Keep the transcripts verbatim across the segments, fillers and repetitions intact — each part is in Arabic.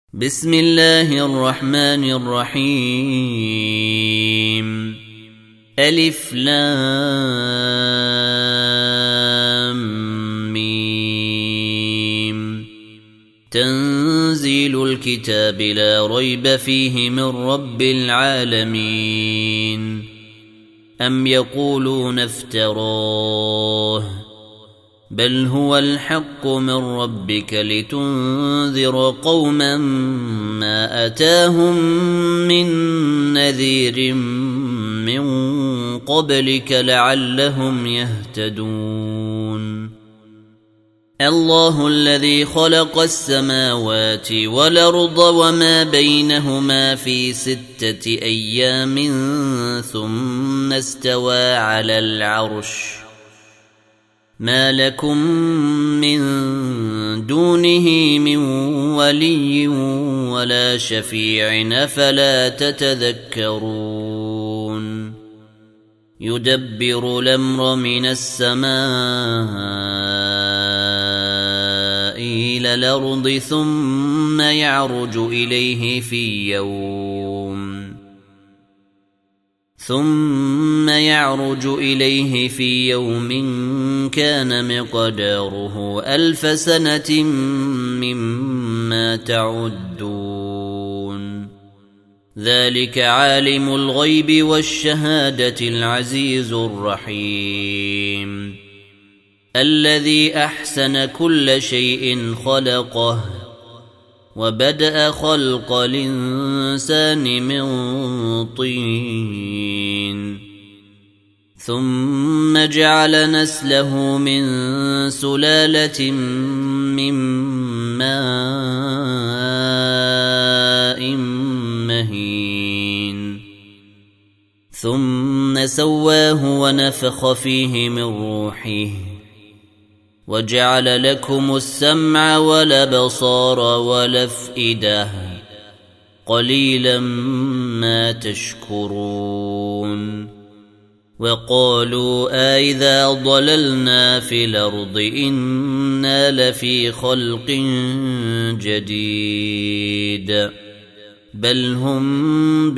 بسم الله الرحمن الرحيم ألف لام ميم تنزيل الكتاب لا ريب فيه من رب العالمين أم يقولون افتراه بل هو الحق من ربك لتنذر قوما ما أتاهم من نذير من قبلك لعلهم يهتدون. الله الذي خلق السماوات والأرض وما بينهما في ستة أيام ثم استوى على العرش ما لكم من دونه من ولي ولا شفيع أفلا تتذكرون. يدبر الأمر من السماء إلى الأرض ثم يعرج إليه في يوم ثم يعرج إليه في يوم كان مقداره ألف سنة مما تعدون. ذلك عالم الغيب والشهادة العزيز الرحيم الذي أحسن كل شيء خلقه وبدأ خلق الإنسان من طين ثم جعل نسله من سلالة من ماء مهين ثم سواه ونفخ فيه من روحه وجعل لكم السمع والأبصار والأفئدة قليلا ما تشكرون. وقالوا أإذا ضللنا في الأرض إنا لفي خلق جديد بل هم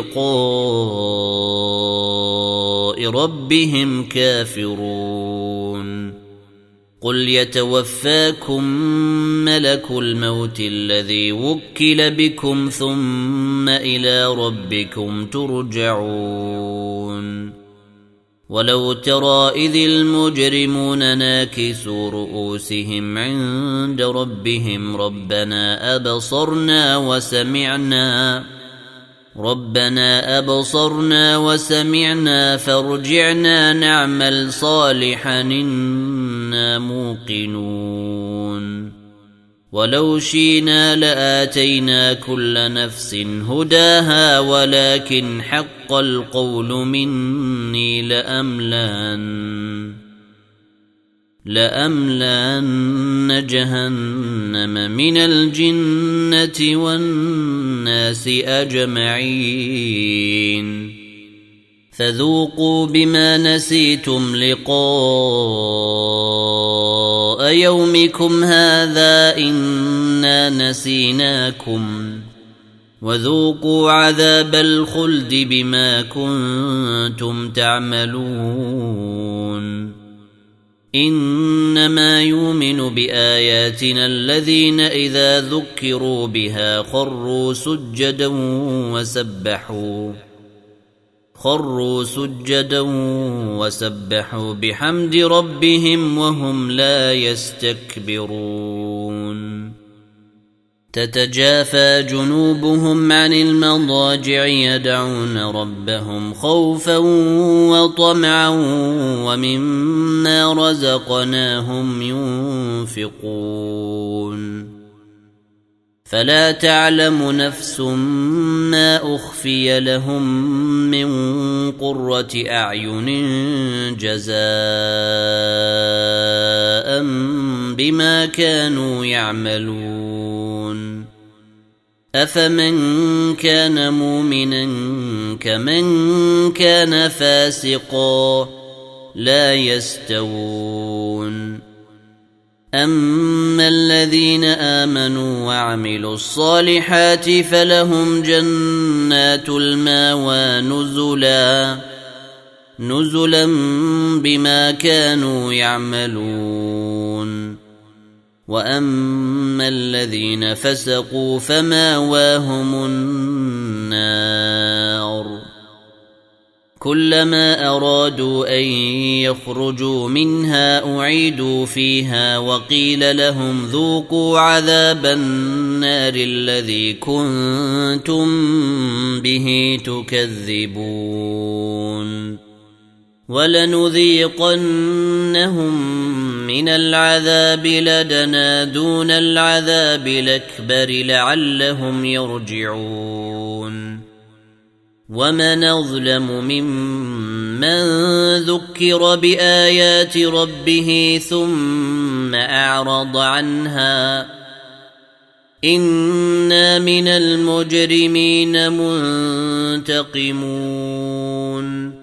بلقاء ربهم كافرون. قل يتوفاكم ملك الموت الذي وكل بكم ثم إلى ربكم ترجعون. ولو ترى إذ المجرمون ناكسوا رؤوسهم عند ربهم ربنا أبصرنا وسمعنا ربنا أبصرنا وسمعنا فارجعنا نعمل صالحا إنا موقنون. ولو شئنا لآتينا كل نفس هداها ولكن حق القول مني لأملأن لأملأن جهنم من الجنة والناس أجمعين. فذوقوا بما نسيتم لقاء يومكم هذا إنا نسيناكم وذوقوا عذاب الخلد بما كنتم تعملون. إنما يؤمن بآياتنا الذين إذا ذكروا بها خروا سجدا وسبحوا خروا سجدا وسبحوا بحمد ربهم وهم لا يستكبرون. تتجافى جنوبهم عن المضاجع يدعون ربهم خوفا وطمعا ومما رزقناهم ينفقون. فلا تعلم نفس ما أخفي لهم من قرة أعين جزاء بما كانوا يعملون. أفمن كان مؤمنا كمن كان فاسقا لا يستوون. أما الذين آمنوا وعملوا الصالحات فلهم جنات المأوى نزلا نزلا بما كانوا يعملون. وأما الذين فسقوا فمأواهم النار كلما أرادوا أن يخرجوا منها أعيدوا فيها وقيل لهم ذوقوا عذاب النار الذي كنتم به تكذبون. ولنذيقنهم من العذاب لدنا دون العذاب الأكبر لعلهم يرجعون. ومن أظلم ممن ذكر بآيات ربه ثم أعرض عنها إنا من المجرمين منتقمون.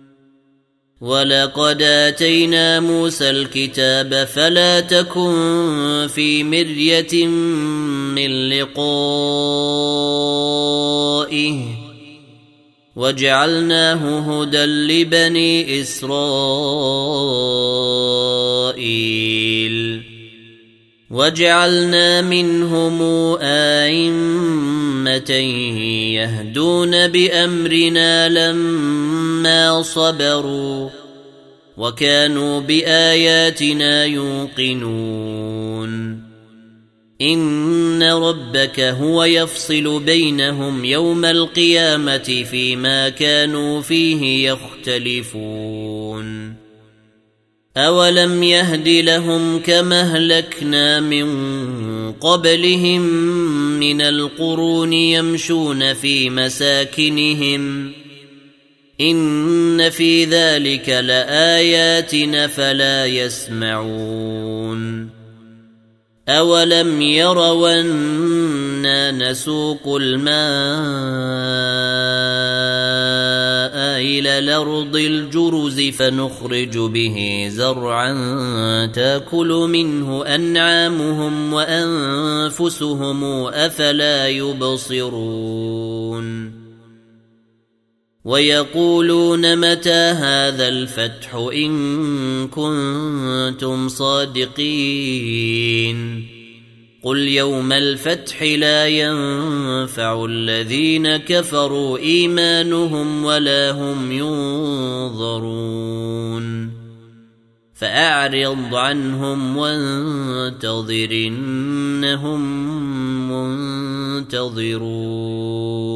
ولقد آتينا موسى الكتاب فلا تكن في مرية من لقائه وجعلناه هدى لبني إسرائيل وجعلنا منهم أئمة يهدون بأمرنا لما صبروا وكانوا بآياتنا يوقنون. إن ربك هو يفصل بينهم يوم القيامة فيما كانوا فيه يختلفون. أولم يهد لهم كما أهلكنا من قبلهم من القرون يمشون في مساكنهم إن في ذلك لآيات فلا يسمعون. أولم يروا أنا نسوق الماء إلى الأرض الجرز فنخرج به زرعا تأكل منه أنعامهم وأنفسهم أفلا يبصرون. ويقولون متى هذا الفتح إن كنتم صادقين قل يوم الفتح لا ينفع الذين كفروا إيمانهم ولا هم ينظرون. فأعرض عنهم وانتظر إنهم منتظرون.